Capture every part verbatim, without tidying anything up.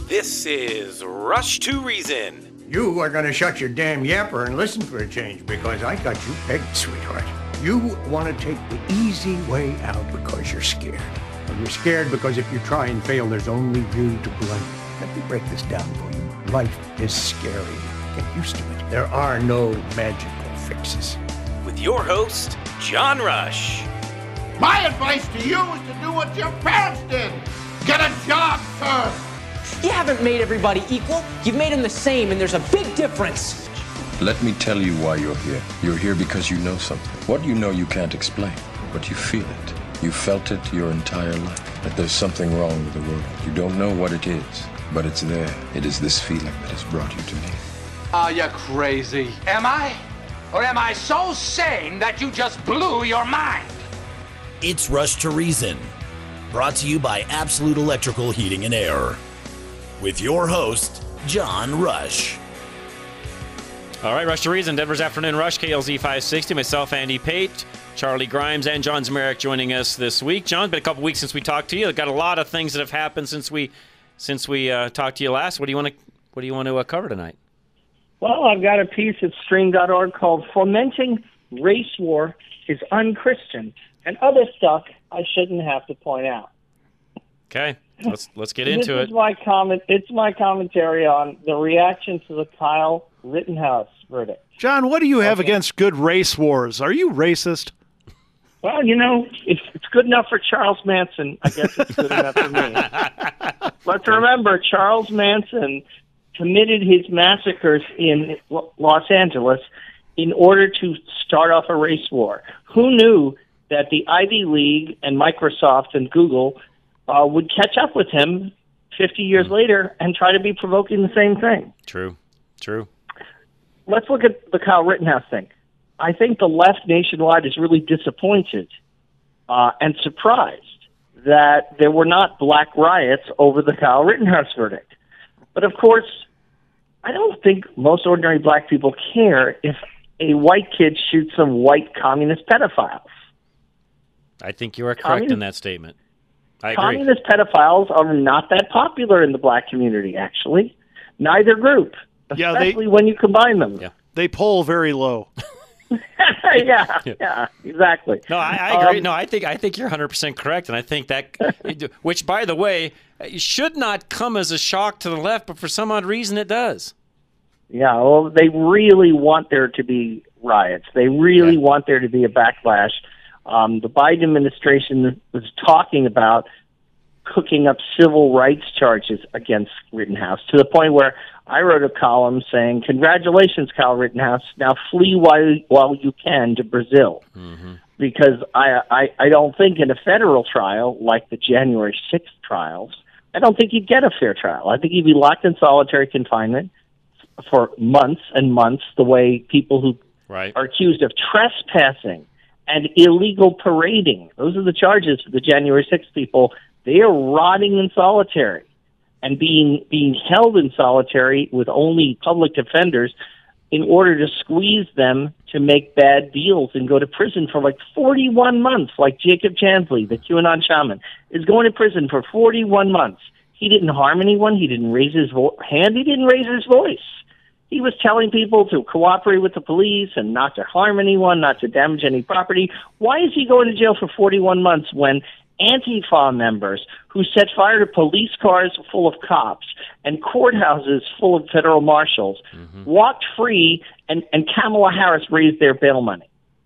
This is Rush to Reason. You are going to shut your damn yapper and listen for a change because I got you pegged, sweetheart. You want to take the easy way out because you're scared. Well, you're scared because if you try and fail, there's only you to blame. Let me break this down for you. Life is scary. Get used to it. There are no magical fixes. With your host, John Rush. My advice to you is to do what your parents did. Get a job, sir. You haven't made everybody equal. You've made them the same, and there's a big difference. Let me tell you why you're here. You're here because you know something. What you know you can't explain, but you feel it. You felt it your entire life, that there's something wrong with the world. You don't know what it is, but it's there. It is this feeling that has brought you to me. Are you crazy? Am I? Or am I so sane that you just blew your mind? It's Rush to Reason, brought to you by Absolute Electrical Heating and Air. With your host, John Rush. All right, Rush to Reason, Denver's Afternoon Rush, K L Z five sixty. Myself, Andy Pate, Charlie Grimes, and John Zmerek joining us this week. John, it's been a couple weeks since we talked to you. We've got a lot of things that have happened since we since we uh, talked to you last. What do you want to What do you want to uh, cover tonight? Well, I've got a piece at stream dot org called "Fomenting Race War is Unchristian," and other stuff I shouldn't have to point out. Okay. Let's let's get into this it. Is my comment, it's my commentary on the reaction to the Kyle Rittenhouse verdict. John, what do you have okay. against good race wars? Are you racist? Well, you know, if it's good enough for Charles Manson, I guess it's good enough for me. Let's remember, Charles Manson committed his massacres in Los Angeles in order to start off a race war. Who knew that the Ivy League and Microsoft and Google Uh, would catch up with him fifty years mm. later and try to be provoking the same thing. True, true. Let's look at the Kyle Rittenhouse thing. I think the left nationwide is really disappointed uh, and surprised that there were not black riots over the Kyle Rittenhouse verdict. But of course, I don't think most ordinary black people care if a white kid shoots some white communist pedophiles. I think you are correct Communist- in that statement. I agree. Communist pedophiles are not that popular in the black community, actually. Neither group, Yeah, especially they, when you combine them. Yeah. They poll very low. yeah, yeah, exactly. No, I, I agree. Um, no, I think I think you're one hundred percent correct, and I think that, which, by the way, should not come as a shock to the left, but for some odd reason it does. Yeah, well, they really want there to be riots. They really Yeah. want there to be a backlash. Um, the Biden administration was talking about cooking up civil rights charges against Rittenhouse to the point where I wrote a column saying, "Congratulations, Kyle Rittenhouse. Now flee while while you can to Brazil," mm-hmm. because I, I I don't think in a federal trial like the January sixth trials, I don't think you'd get a fair trial. I think he'd be locked in solitary confinement for months and months, the way people who right. are accused of trespassing and illegal parading. Those are the charges for the January sixth people. They are rotting in solitary and being being held in solitary with only public defenders in order to squeeze them to make bad deals and go to prison for like forty-one months, like Jacob Chansley, the QAnon shaman, is going to prison for forty-one months. He didn't harm anyone. He didn't raise his vo- hand. He didn't raise his voice. He was telling people to cooperate with the police and not to harm anyone, not to damage any property. Why is he going to jail for forty-one months when Antifa members who set fire to police cars full of cops and courthouses full of federal marshals mm-hmm. walked free and, and Kamala Harris raised their bail money?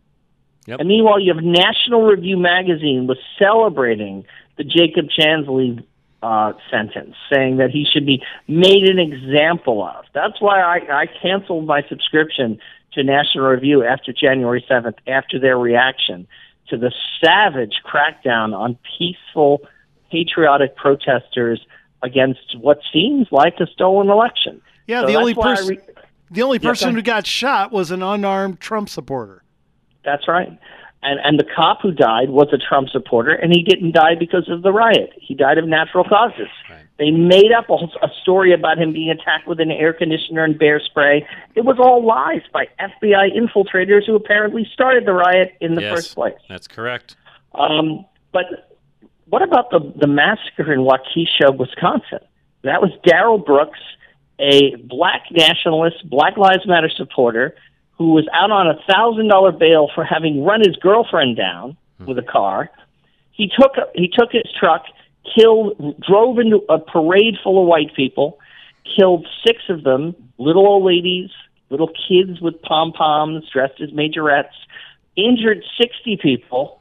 Yep. And meanwhile, you have National Review magazine was celebrating the Jacob Chansley Uh, sentence, saying that he should be made an example of. That's why I, I canceled my subscription to National Review after January seventh, after their reaction to the savage crackdown on peaceful, patriotic protesters against what seems like a stolen election. Yeah, so the only person re- the only person yeah, who got shot was an unarmed Trump supporter. That's right. And and the cop who died was a Trump supporter, and he didn't die because of the riot. He died of natural causes. Right. They made up a, a story about him being attacked with an air conditioner and bear spray. It was all lies by F B I infiltrators who apparently started the riot in the yes, first place. That's correct. Um, but what about the, the massacre in Waukesha, Wisconsin? That was Darrell Brooks, a black nationalist, Black Lives Matter supporter, who was out on a one thousand dollars bail for having run his girlfriend down with a car. He took he took his truck, killed, drove into a parade full of white people, killed six of them, little old ladies, little kids with pom-poms dressed as majorettes, injured sixty people,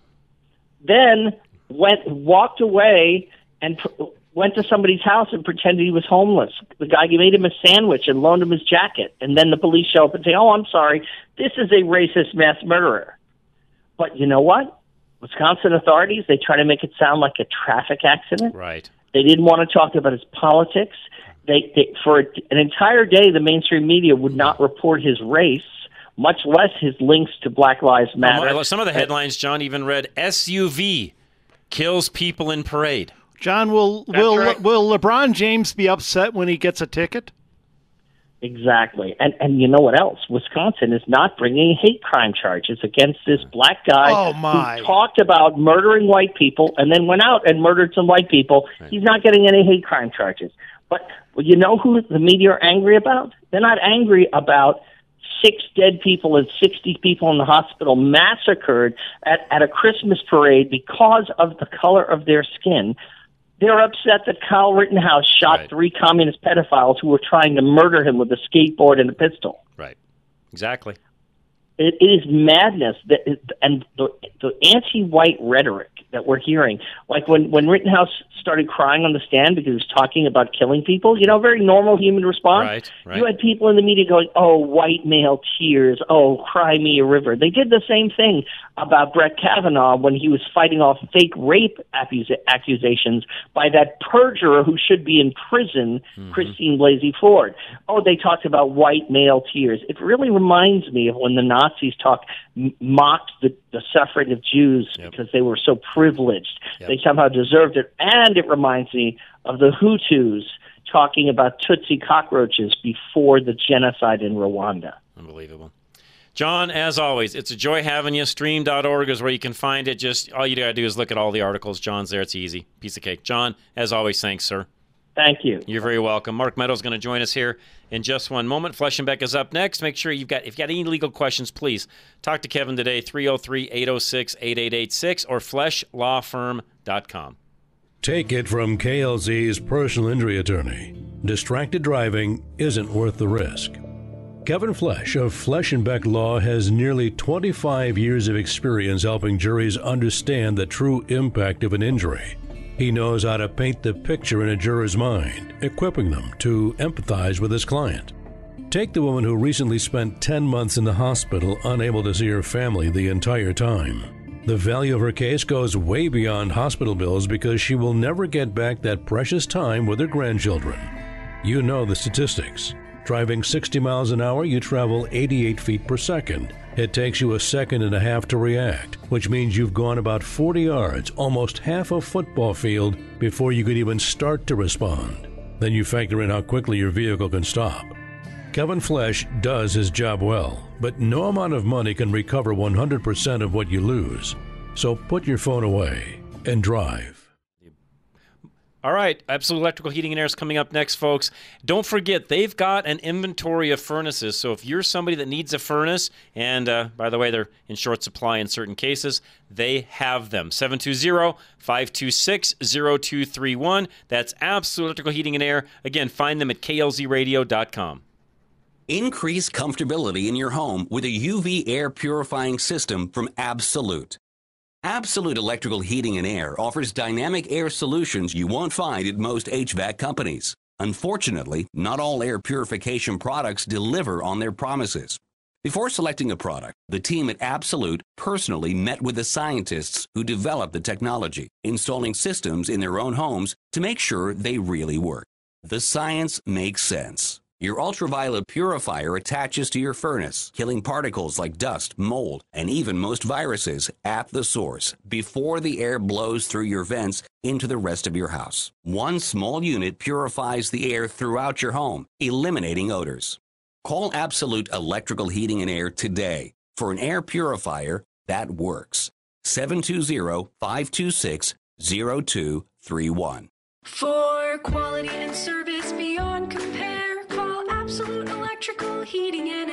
then went walked away and pr- went to somebody's house and pretended he was homeless. The guy made him a sandwich and loaned him his jacket. And then the police show up and say, oh, I'm sorry, this is a racist mass murderer. But you know what? Wisconsin authorities, they try to make it sound like a traffic accident. Right. They didn't want to talk about his politics. They, they for an entire day, the mainstream media would not report his race, much less his links to Black Lives Matter. Some of the headlines, John, even read, S U V kills people in parade. John, will That's will right. will LeBron James be upset when he gets a ticket? Exactly. And and you know what else? Wisconsin is not bringing hate crime charges against this black guy Oh, my. who talked about murdering white people and then went out and murdered some white people. Right. He's not getting any hate crime charges. But well, you know who the media are angry about? They're not angry about six dead people and sixty people in the hospital massacred at, at a Christmas parade because of the color of their skin. They're upset that Kyle Rittenhouse shot Right. three communist pedophiles who were trying to murder him with a skateboard and a pistol. Right. Exactly. It, it is madness that, and the, the anti-white rhetoric that we're hearing, like when when Rittenhouse started crying on the stand because he was talking about killing people, you know, very normal human response. Right, right. You had people in the media going, "Oh, white male tears. Oh, cry me a river." They did the same thing about Brett Kavanaugh when he was fighting off fake rape accus- accusations by that perjurer who should be in prison, Mm-hmm. Christine Blasey Ford. Oh, they talked about white male tears. It really reminds me of when the Nazis talked, m- mocked the, the suffering of Jews Yep. because they were so privileged. Yep. They somehow deserved it. And it reminds me of the Hutus talking about Tutsi cockroaches before the genocide in Rwanda. Unbelievable. John, as always, it's a joy having you. stream dot org is where you can find it. Just all you got to do is look at all the articles. John's there. It's easy. Piece of cake. John, as always, thanks, sir. Thank you. You're very welcome. Mark Meadows going to join us here in just one moment. Fleschenbeck is up next. Make sure you've got, if you've got any legal questions, please talk to Kevin today, three oh three, eight oh six, eight eight eight six or flesh law firm dot com. Take it from K L Z's personal injury attorney. Distracted driving isn't worth the risk. Kevin Flesch of Fleschenbeck Law has nearly twenty-five years of experience helping juries understand the true impact of an injury. He knows how to paint the picture in a juror's mind, equipping them to empathize with his client. Take the woman who recently spent ten months in the hospital unable to see her family the entire time. The value of her case goes way beyond hospital bills because she will never get back that precious time with her grandchildren. You know the statistics. Driving sixty miles an hour, you travel eighty-eight feet per second. It takes you a second and a half to react, which means you've gone about forty yards, almost half a football field, before you could even start to respond. Then you factor in how quickly your vehicle can stop. Kevin Flesch does his job well, but no amount of money can recover one hundred percent of what you lose. So put your phone away and drive. All right, Absolute Electrical Heating and Air is coming up next, folks. Don't forget, they've got an inventory of furnaces. So if you're somebody that needs a furnace, and uh, by the way, they're in short supply in certain cases, they have them. seven two zero, five two six, zero two three one. That's Absolute Electrical Heating and Air. Again, find them at K L Z radio dot com. Increase comfortability in your home with a U V air purifying system from Absolute. Absolute Electrical Heating and Air offers dynamic air solutions you won't find at most H V A C companies. Unfortunately, not all air purification products deliver on their promises. Before selecting a product, the team at Absolute personally met with the scientists who developed the technology, installing systems in their own homes to make sure they really work. The science makes sense. Your ultraviolet purifier attaches to your furnace, killing particles like dust, mold, and even most viruses at the source before the air blows through your vents into the rest of your house. One small unit purifies the air throughout your home, eliminating odors. Call Absolute Electrical Heating and Air today for an air purifier that works. seven two zero, five two six, zero two three one. For quality and service beyond compare, call Absolute Electrical Heating and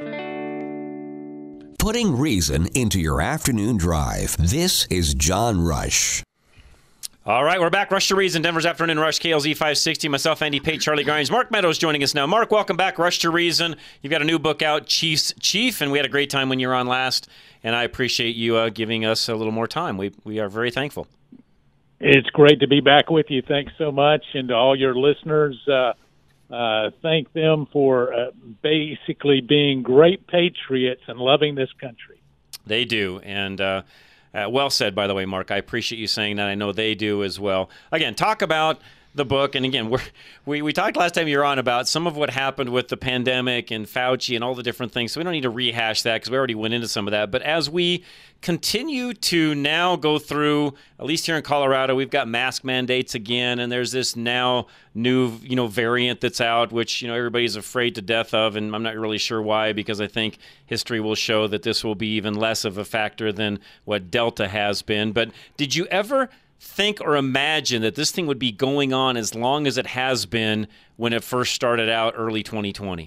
Air. Putting reason into your afternoon drive. This is John Rush. All right, we're back. Rush to Reason, Denver's Afternoon Rush, K L Z five sixty. Myself, Andy Pate, Charlie Grimes. Mark Meadows joining us now. Mark, welcome back. Rush to Reason. You've got a new book out, Chief's Chief, and we had a great time when you were on last, and I appreciate you uh, giving us a little more time. We we are very thankful. It's great to be back with you. Thanks so much. And to all your listeners, uh, uh, thank them for uh, basically being great patriots and loving this country. They do, and uh, uh, well said, by the way, Mark. I appreciate you saying that. I know they do as well. Again, talk about the book, and again, we're, we we talked last time you were on about some of what happened with the pandemic and Fauci and all the different things, so we don't need to rehash that because we already went into some of that. But as we continue to now go through, at least here in Colorado, we've got mask mandates again, and there's this now new, you know, variant that's out, which, you know, everybody's afraid to death of, and I'm not really sure why, because I think history will show that this will be even less of a factor than what Delta has been. But did you ever think or imagine that this thing would be going on as long as it has been when it first started out early twenty twenty?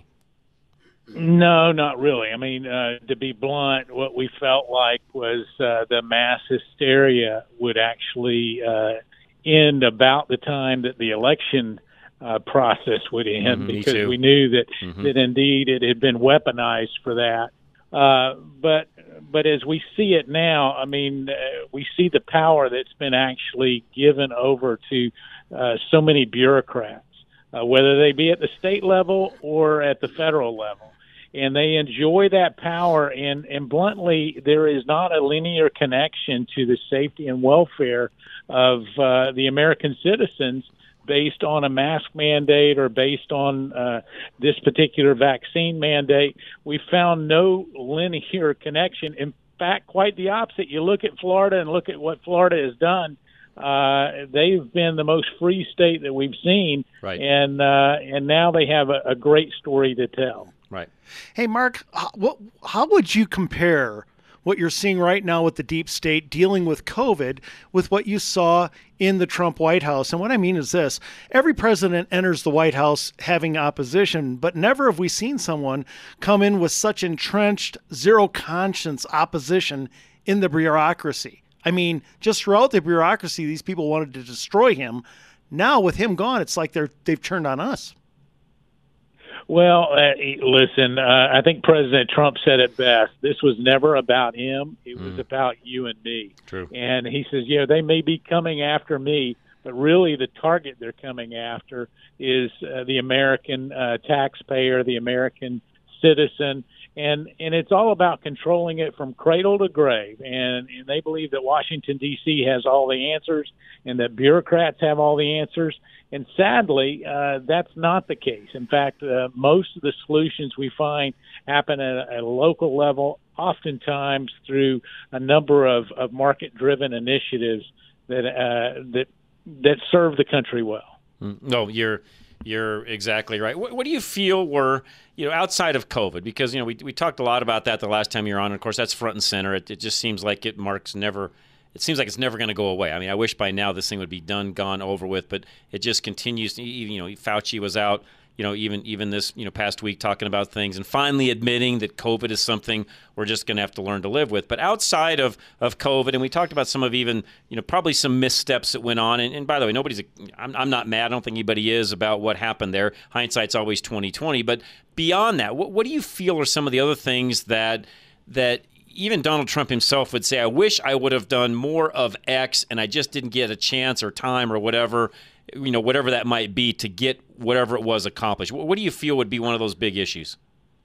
No, not really. I mean, uh, to be blunt, what we felt like was uh, the mass hysteria would actually uh, end about the time that the election uh, process would end, Mm-hmm, because me too. we knew that, Mhm. that indeed it had been weaponized for that. Uh, but but as we see it now, I mean, uh, we see the power that's been actually given over to uh, so many bureaucrats, uh, whether they be at the state level or at the federal level. And they enjoy that power, and, and bluntly, there is not a linear connection to the safety and welfare of uh, the American citizens based on a mask mandate or based on uh, this particular vaccine mandate. We found no linear connection. In fact, quite the opposite. You look at Florida and look at what Florida has done. Uh, they've been the most free state that we've seen, right. and uh, and now they have a, a great story to tell. Right. Hey, Mark, how, what, how would you compare what you're seeing right now with the deep state dealing with COVID with what you saw in the Trump White House? And what I mean is this: every president enters the White House having opposition, but never have we seen someone come in with such entrenched, zero conscience opposition in the bureaucracy. I mean, just throughout the bureaucracy, these people wanted to destroy him. Now, with him gone, it's like they're they've turned on us. Well, uh, listen, uh, I think President Trump said it best. This was never about him. It was Mm. about you and me. True. And he says, yeah, they may be coming after me, but really the target they're coming after is uh, the American uh, taxpayer, the American citizen. And and it's all about controlling it from cradle to grave. And, and they believe that Washington, D C has all the answers and that bureaucrats have all the answers. And sadly, uh, that's not the case. In fact, uh, most of the solutions we find happen at a, at a local level, oftentimes through a number of, of market-driven initiatives that uh, that that serve the country well. No, you're you're exactly right. What, what do you feel were, you know, outside of COVID? Because, you know, we we talked a lot about that the last time you were on. And of course, that's front and center. It, it just seems like it marks never. It seems like it's never going to go away. I mean, I wish by now this thing would be done, gone, over with, but it just continues. To, you know, Fauci was out, you know, even even this, you know, past week talking about things and finally admitting that COVID is something we're just going to have to learn to live with. But outside of, of COVID, and we talked about some of even, you know, probably some missteps that went on. And, and by the way, nobody's, I'm, I'm not mad. I don't think anybody is about what happened there. Hindsight's always twenty twenty. But beyond that, what, what do you feel are some of the other things that that even Donald Trump himself would say, I wish I would have done more of X and I just didn't get a chance or time or whatever, you know, whatever that might be to get whatever it was accomplished. What, what do you feel would be one of those big issues?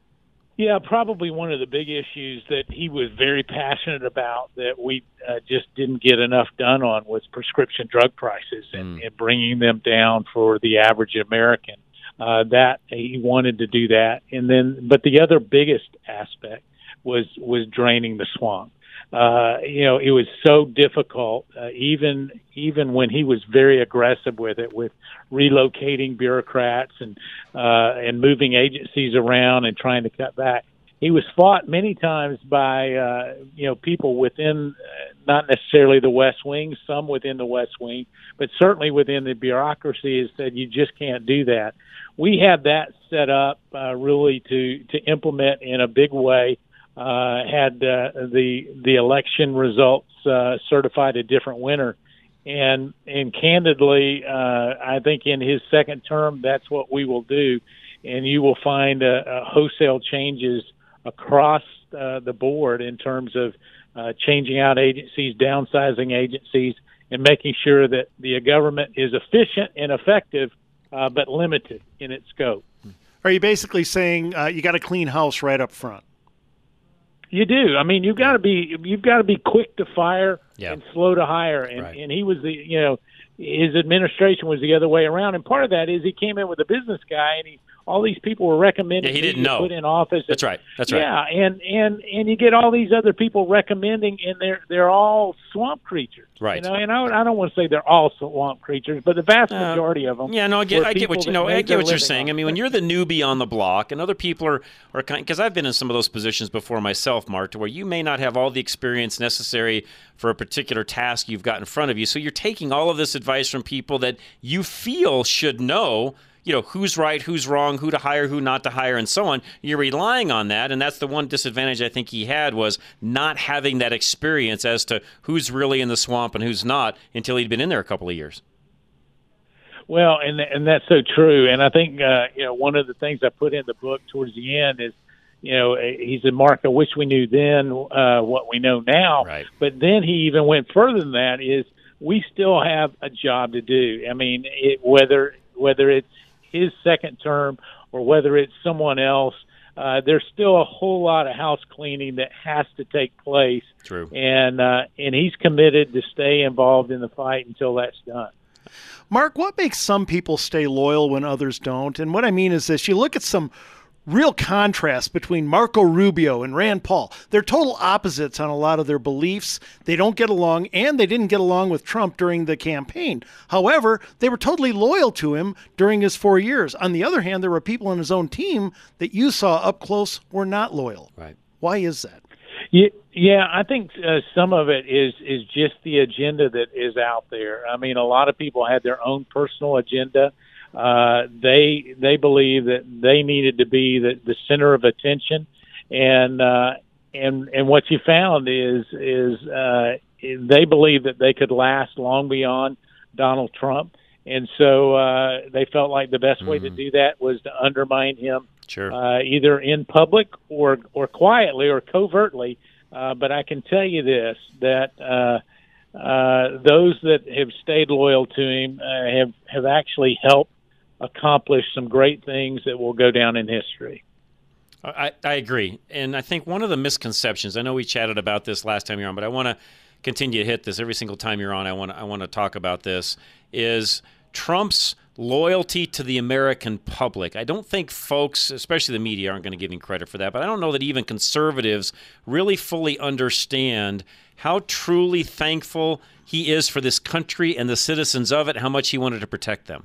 Yeah, probably one of the big issues that he was very passionate about that we uh, just didn't get enough done on was prescription drug prices and, Mm. and bringing them down for the average American. Uh, that he wanted to do that. And then, but the other biggest aspect was was draining the swamp. Uh, you know, it was so difficult, uh, even even when he was very aggressive with it, with relocating bureaucrats and uh, and moving agencies around and trying to cut back. he was fought many times by uh, you know people within, uh, not necessarily the West Wing, some within the West Wing, but certainly within the bureaucracy, has said you just can't do that. We had that set up uh, really to to implement in a big way. Uh, had uh, the the election results uh, certified a different winner. And and candidly, uh, I think in his second term, that's what we will do. And you will find uh, uh, wholesale changes across uh, the board in terms of uh, changing out agencies, downsizing agencies, and making sure that the government is efficient and effective, uh, but limited in its scope. Are you basically saying uh, you got a clean house right up front? You do. I mean, you've got to be you've got to be quick to fire yeah. and slow to hire. And right. and he was the you know his administration was the other way around. And part of that is he came in with a business guy, and he all these people were recommending yeah, he didn't to know. put in office. That's right. That's right. Yeah, and and and you get all these other people recommending, and they're they're all swamp creatures. Right. You know, and I, I don't want to say they're all swamp creatures, but the vast Uh, majority of them. Yeah, no, I get, were I get what people you know. that I made get their what you're living saying. on I mean, when you're the newbie on the block, and other people are are kind, because I've been in some of those positions before myself, Mark, to where you may not have all the experience necessary for a particular task you've got in front of you. So you're taking all of this advice from people that you feel should know. You know, who's right, who's wrong, who to hire, who not to hire, and so on. You're relying on that, and that's the one disadvantage I think he had was not having that experience as to who's really in the swamp and who's not until he'd been in there a couple of years. Well, and and that's so true. And I think, uh, you know, one of the things I put in the book towards the end is, you know, he said, Mark, I wish we knew then uh, what we know now. Right. But then he even went further than that is we still have a job to do. I mean, it, whether whether it's his second term or whether it's someone else, uh, there's still a whole lot of house cleaning that has to take place. True. And uh, and he's committed to stay involved in the fight until that's done. Mark, what makes some people stay loyal when others don't? And what I mean is this, you look at some real contrast between Marco Rubio and Rand Paul. They're total opposites on a lot of their beliefs. They don't get along, and they didn't get along with Trump during the campaign. However, they were totally loyal to him during his four years. On the other hand, there were people on his own team that you saw up close were not loyal. Right. Why is that? Yeah, yeah, I think uh, some of it is is just the agenda that is out there. I mean, a lot of people had their own personal agenda. Uh, they they believe that they needed to be the, the center of attention, and uh, and and what you found is is uh, they believe that they could last long beyond Donald Trump, and so uh, they felt like the best mm-hmm. way to do that was to undermine him, sure, uh, either in public or or quietly or covertly. Uh, but I can tell you this that. Uh, Uh, those that have stayed loyal to him uh, have, have actually helped accomplish some great things that will go down in history. I, I agree. And I think one of the misconceptions, I know we chatted about this last time you're on, but I want to continue to hit this every single time you're on. I want to, I want to talk about this, is Trump's loyalty to the American public. I don't think folks, especially the media, aren't going to give him credit for that, but I don't know that even conservatives really fully understand how truly thankful he is for this country and the citizens of it, how much he wanted to protect them.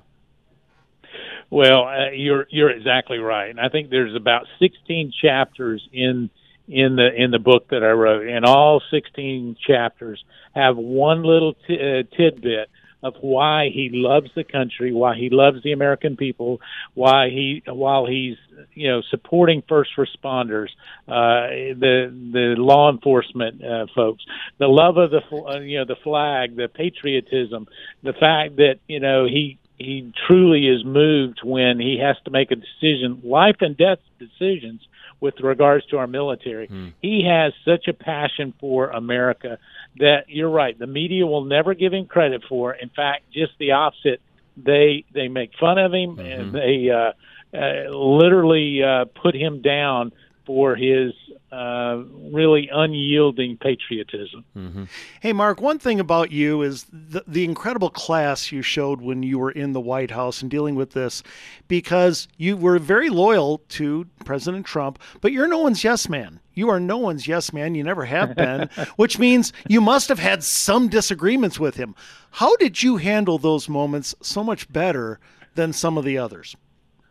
Well, uh, you're you're exactly right, and I think there's about sixteen chapters in in the in the book that I wrote, and all sixteen chapters have one little t- uh, tidbit of why he loves the country, why he loves the American people, why he while he's you know supporting first responders, uh, the the law enforcement uh, folks, the love of the uh, you know the flag, the patriotism, the fact that you know he he truly is moved when he has to make a decision, life and death decisions with regards to our military. Hmm. He has such a passion for America that you're right. The media will never give him credit for. In fact, just the opposite. They they make fun of him mm-hmm. and they uh, uh, literally uh, put him down for his uh, really unyielding patriotism. Mm-hmm. Hey, Mark, one thing about you is the, the incredible class you showed when you were in the White House and dealing with this, because you were very loyal to President Trump, but you're no one's yes man. You are no one's yes man. You never have been, which means you must have had some disagreements with him. How did you handle those moments so much better than some of the others?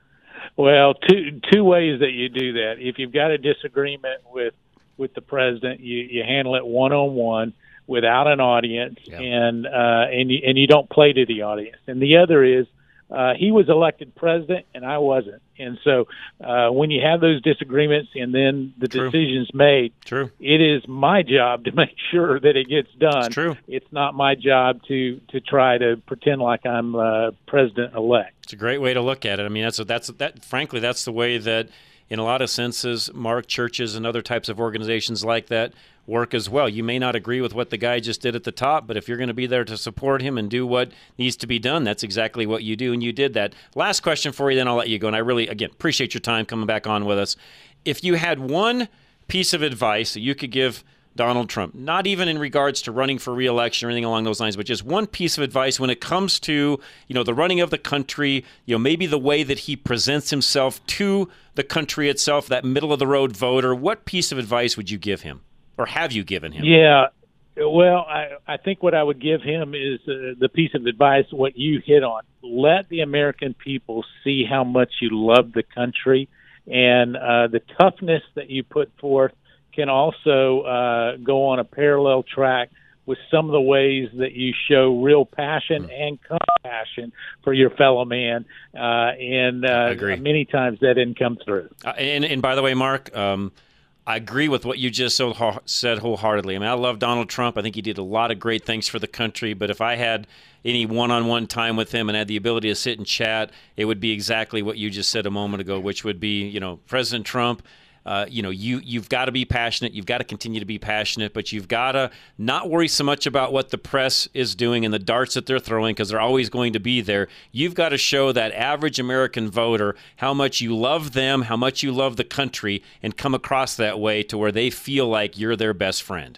Well, two two ways that you do that. If you've got a disagreement with with the president, you, you handle it one on one without an audience, yeah. and uh, and you, and you don't play to the audience. And the other is uh, he was elected president and I wasn't. And so uh, when you have those disagreements and then the True. decision's made, True. it is my job to make sure that it gets done. It's true. It's not my job to, to try to pretend like I'm uh, president-elect. It's a great way to look at it. I mean, that's that's that. Frankly, that's the way that, in a lot of senses, Mark, churches and other types of organizations like that work as well. You may not agree with what the guy just did at the top, but if you're going to be there to support him and do what needs to be done, that's exactly what you do, and you did that. Last question for you, then I'll let you go, and I really, again, appreciate your time coming back on with us. If you had one piece of advice that you could give Donald Trump, not even in regards to running for re-election or anything along those lines, but just one piece of advice when it comes to, you know, the running of the country, you know, maybe the way that he presents himself to the country itself, that middle-of-the-road voter, what piece of advice would you give him? Or have you given him? Yeah, well, I, I think what I would give him is uh, the piece of advice, what you hit on. Let the American people see how much you love the country, and uh, the toughness that you put forth can also uh, go on a parallel track with some of the ways that you show real passion mm. and compassion for your fellow man. Uh, and uh, many times that didn't come through. Uh, and, and by the way, Mark, um, I agree with what you just so ho- said wholeheartedly. I mean, I love Donald Trump. I think he did a lot of great things for the country. But if I had any one-on-one time with him and had the ability to sit and chat, it would be exactly what you just said a moment ago, which would be, you know, President Trump, Uh, you know, you, you've got to be passionate. You've got to continue to be passionate, but you've got to not worry so much about what the press is doing and the darts that they're throwing, because they're always going to be there. You've got to show that average American voter how much you love them, how much you love the country, and come across that way to where they feel like you're their best friend.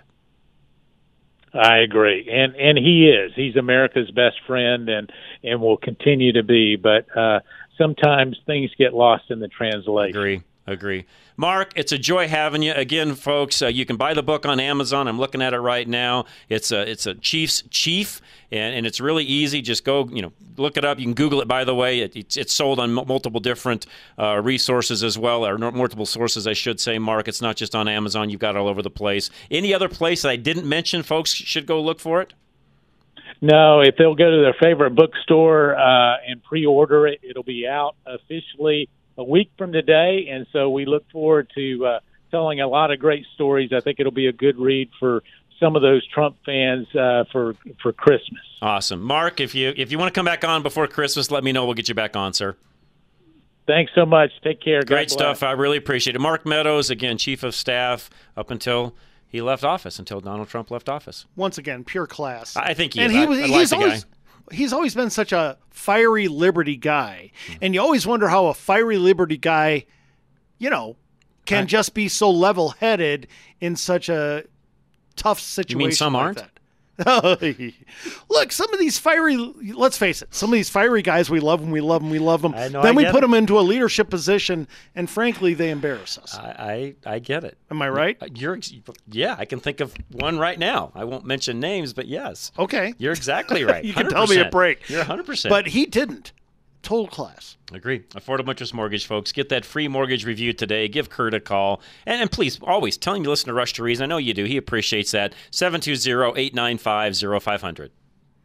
I agree. And and he is. He's America's best friend and, and will continue to be. But uh, sometimes things get lost in the translation. Agree. Agree. Mark, it's a joy having you. Again, folks, uh, you can buy the book on Amazon. I'm looking at it right now. It's a, it's a Chief's Chief, and, and it's really easy. Just go, you know, look it up. You can Google it, by the way. It, it's, it's sold on m- multiple different uh, resources as well, or multiple sources, I should say, Mark. It's not just on Amazon. You've got it all over the place. Any other place that I didn't mention, folks should go look for it? No, if they'll go to their favorite bookstore uh, and pre-order it, it'll be out officially a week from today, and so we look forward to uh, telling a lot of great stories. I think it'll be a good read for some of those Trump fans uh, for for Christmas. Awesome. Mark, if you if you want to come back on before Christmas, let me know. We'll get you back on, sir. Thanks so much. Take care. Great stuff. I really appreciate it. Mark Meadows, again, Chief of Staff up until he left office, until Donald Trump left office. Once again, pure class. I think he and is. he was, I, I he's like always, the guy. He's always been such a fiery liberty guy. Mm. And you always wonder how a fiery liberty guy, you know, can I, just be so level-headed in such a tough situation. You mean some like aren't? That. Look, some of these fiery, let's face it, some of these fiery guys, we love them, we love them, we love them. I know, then I we get put it. them into a leadership position, and frankly, they embarrass us. I, I, I get it. Am I right? You're, yeah, I can think of one right now. I won't mention names, but yes. Okay. You're exactly right. You can tell me a break. You're one hundred percent. But he didn't. Total class. Agree. Affordable Interest Mortgage, folks. Get that free mortgage review today. Give Kurt a call. And, and please, always tell him you listen to Rush to Reason. I know you do. He appreciates that. seven two zero, eight nine five, zero five zero zero.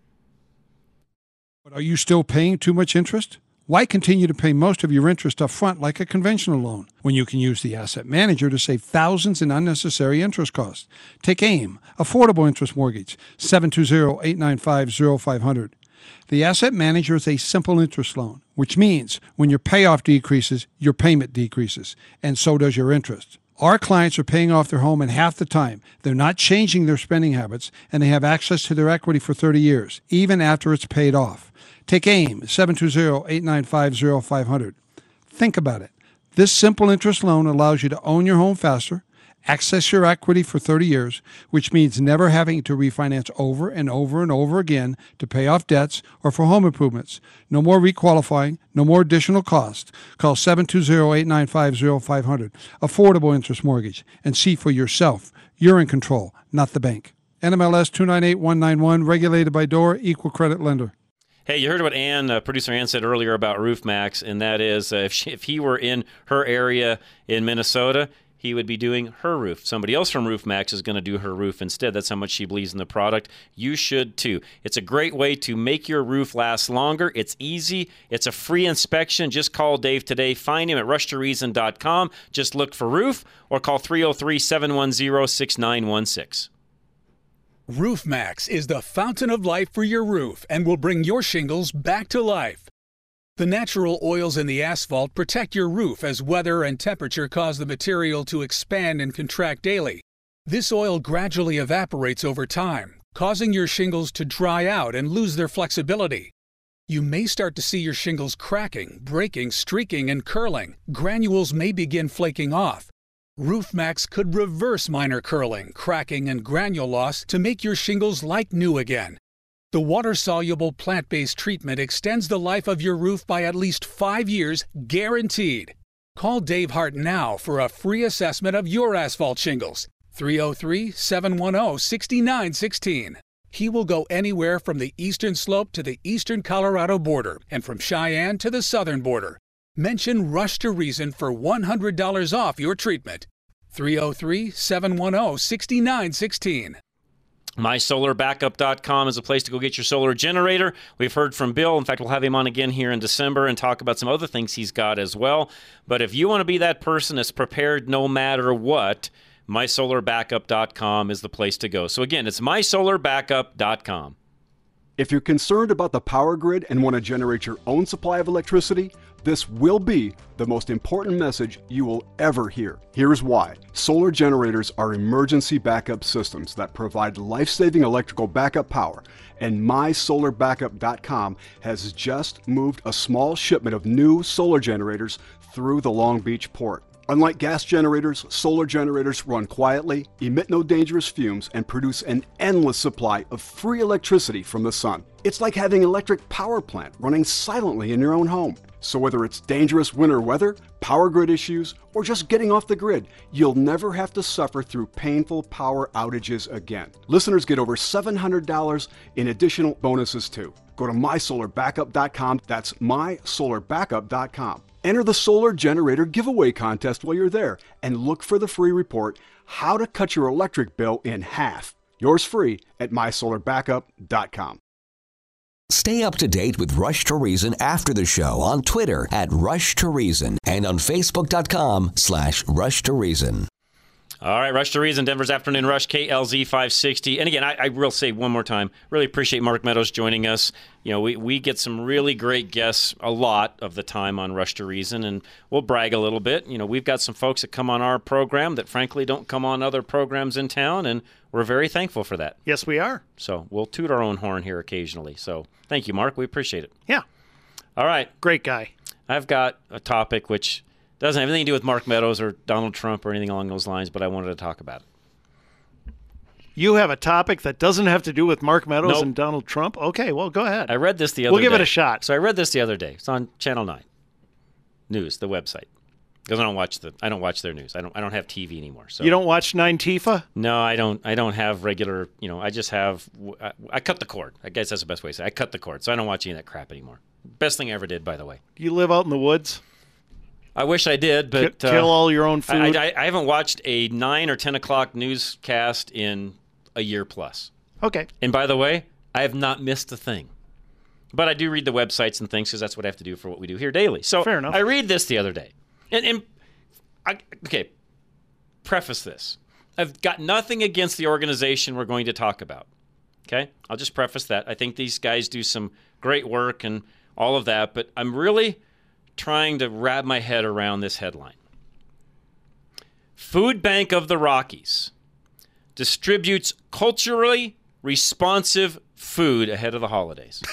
But are you still paying too much interest? Why continue to pay most of your interest up front like a conventional loan when you can use the asset manager to save thousands in unnecessary interest costs? Take AIM, Affordable Interest Mortgage, seven two zero, eight nine five, zero five zero zero. The asset manager is a simple interest loan, which means when your payoff decreases, your payment decreases, and so does your interest. Our clients are paying off their home in half the time. They're not changing their spending habits, and they have access to their equity for thirty years, even after it's paid off. Take AIM, seven two zero, eight nine five, zero five zero zero. Think about it. This simple interest loan allows you to own your home faster, access your equity for thirty years, which means never having to refinance over and over and over again to pay off debts or for home improvements. No more requalifying, no more additional cost. Call seven two zero, eight nine five, zero five zero zero, Affordable Interest Mortgage, and see for yourself. You're in control, not the bank. N M L S two nine eight one nine one, regulated by D O R A, equal credit lender. Hey, you heard what Ann, uh, producer Ann, said earlier about Roof Max, and that is uh, if, she, if he were in her area in Minnesota, he would be doing her roof. Somebody else from Roof Max is going to do her roof instead. That's how much she believes in the product. You should too. It's a great way to make your roof last longer. It's easy. It's a free inspection. Just call Dave today. Find him at rush to reason dot com. Just look for roof or call three oh three, seven one zero, six nine one six. Roof Max is the fountain of life for your roof and will bring your shingles back to life. The natural oils in the asphalt protect your roof as weather and temperature cause the material to expand and contract daily. This oil gradually evaporates over time, causing your shingles to dry out and lose their flexibility. You may start to see your shingles cracking, breaking, streaking, and curling. Granules may begin flaking off. Roof Max could reverse minor curling, cracking, and granule loss to make your shingles like new again. The water-soluble plant-based treatment extends the life of your roof by at least five years, guaranteed. Call Dave Hart now for a free assessment of your asphalt shingles. three oh three, seven one oh, six nine one six. He will go anywhere from the eastern slope to the eastern Colorado border and from Cheyenne to the southern border. Mention Rush to Reason for one hundred dollars off your treatment. three oh three, seven one oh, six nine one six. my solar backup dot com is a place to go get your solar generator. We've heard from Bill. In fact, we'll have him on again here in December and talk about some other things he's got as well. But if you want to be that person that's prepared no matter what, my solar backup dot com is the place to go. So again, it's my solar backup dot com. If you're concerned about the power grid and want to generate your own supply of electricity, this will be the most important message you will ever hear. Here's why. Solar generators are emergency backup systems that provide life-saving electrical backup power, and my solar backup dot com has just moved a small shipment of new solar generators through the Long Beach port. Unlike gas generators, solar generators run quietly, emit no dangerous fumes, and produce an endless supply of free electricity from the sun. It's like having an electric power plant running silently in your own home. So whether it's dangerous winter weather, power grid issues, or just getting off the grid, you'll never have to suffer through painful power outages again. Listeners get over seven hundred dollars in additional bonuses too. Go to my solar backup dot com. That's my solar backup dot com. Enter the solar generator giveaway contest while you're there and look for the free report, How to Cut Your Electric Bill in Half. Yours free at my solar backup dot com. Stay up to date with Rush to Reason after the show on Twitter at Rush to Reason and on Facebook dot com slash Rush to Reason. All right, Rush to Reason, Denver's Afternoon Rush, K L Z five sixty. And again, I, I will say one more time, really appreciate Mark Meadows joining us. You know, we, we get some really great guests a lot of the time on Rush to Reason, and we'll brag a little bit. You know, we've got some folks that come on our program that frankly don't come on other programs in town, and we're very thankful for that. Yes, we are. So we'll toot our own horn here occasionally. So thank you, Mark. We appreciate it. Yeah. All right. Great guy. I've got a topic which doesn't have anything to do with Mark Meadows or Donald Trump or anything along those lines, but I wanted to talk about it. You have a topic that doesn't have to do with Mark Meadows Nope. and Donald Trump? Okay, well, go ahead. I read this the other We'll day. give it a shot. So I read this the other day. It's on Channel nine News, the website. Because I don't watch the I don't watch their news. I don't I don't have T V anymore. So You don't watch nine Tifa? No, I don't. I don't have regular. You know, I just have. I, I cut the cord. I guess that's the best way to say it. I cut the cord, so I don't watch any of that crap anymore. Best thing I ever did, by the way. You live out in the woods? I wish I did, but Kill, kill uh, all your own food? I, I, I haven't watched a nine or ten o'clock newscast in a year plus. Okay. And by the way, I have not missed a thing. But I do read the websites and things because that's what I have to do for what we do here daily. So Fair enough. I read this the other day, and, and I, okay, preface this. I've got nothing against the organization we're going to talk about. Okay? I'll just preface that. I think these guys do some great work and all of that, but I'm really trying to wrap my head around this headline. Food Bank of the Rockies distributes culturally responsive food ahead of the holidays.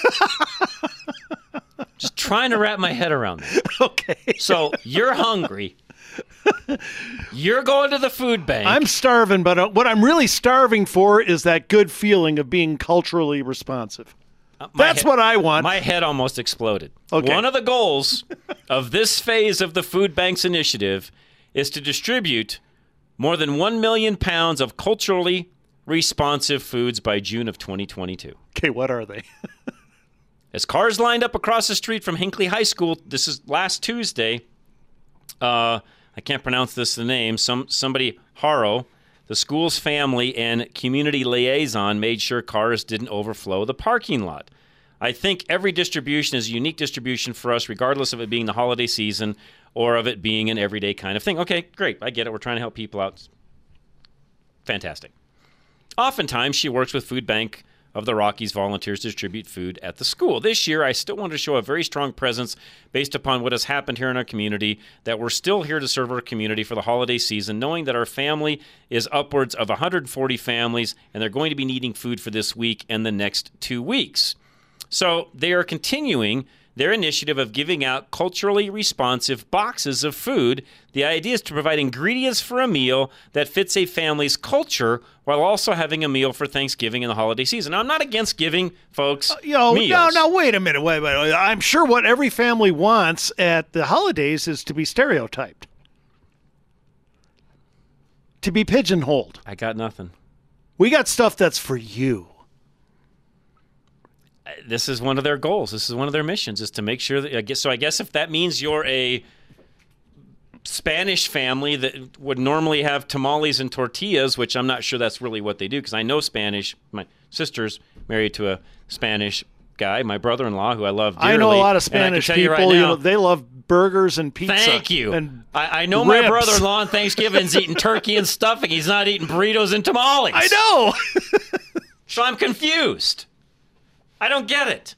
Just trying to wrap my head around that. Okay. So you're hungry. You're going to the food bank. I'm starving, but uh, what I'm really starving for is that good feeling of being culturally responsive. Uh, my That's head- what I want. My head almost exploded. Okay. One of the goals of this phase of the Food Bank's initiative is to distribute more than one million pounds of culturally responsive foods by June of twenty twenty-two. Okay, what are they? As cars lined up across the street from Hinckley High School, this is last Tuesday, uh, I can't pronounce this the name, some somebody, Haro, the school's family and community liaison made sure cars didn't overflow the parking lot. I think every distribution is a unique distribution for us, regardless of it being the holiday season or of it being an everyday kind of thing. Okay, great. I get it. We're trying to help people out. Fantastic. Oftentimes, she works with Food Bank of the Rockies volunteers to distribute food at the school. This year, I still want to show a very strong presence based upon what has happened here in our community, that we're still here to serve our community for the holiday season, knowing that our family is upwards of one hundred forty families, and they're going to be needing food for this week and the next two weeks. So they are continuing their initiative of giving out culturally responsive boxes of food. The idea is to provide ingredients for a meal that fits a family's culture while also having a meal for Thanksgiving and the holiday season. Now, I'm not against giving folks uh, yo, meals. No, no, wait a minute. Wait, wait, wait. I'm sure what every family wants at the holidays is to be stereotyped, to be pigeonholed. I got nothing. We got stuff that's for you. This is one of their goals. This is one of their missions, is to make sure that, I guess, so I guess if that means you're a Spanish family that would normally have tamales and tortillas, which I'm not sure that's really what they do, because I know Spanish. My sister's married to a Spanish guy, my brother-in-law, who I love dearly. I know a lot of Spanish people. You, right now, you know, they love burgers and pizza. Thank you. And I, I know ribs. my brother-in-law on Thanksgiving's eating turkey and stuffing. He's not eating burritos and tamales. I know. So I'm confused. I don't get it.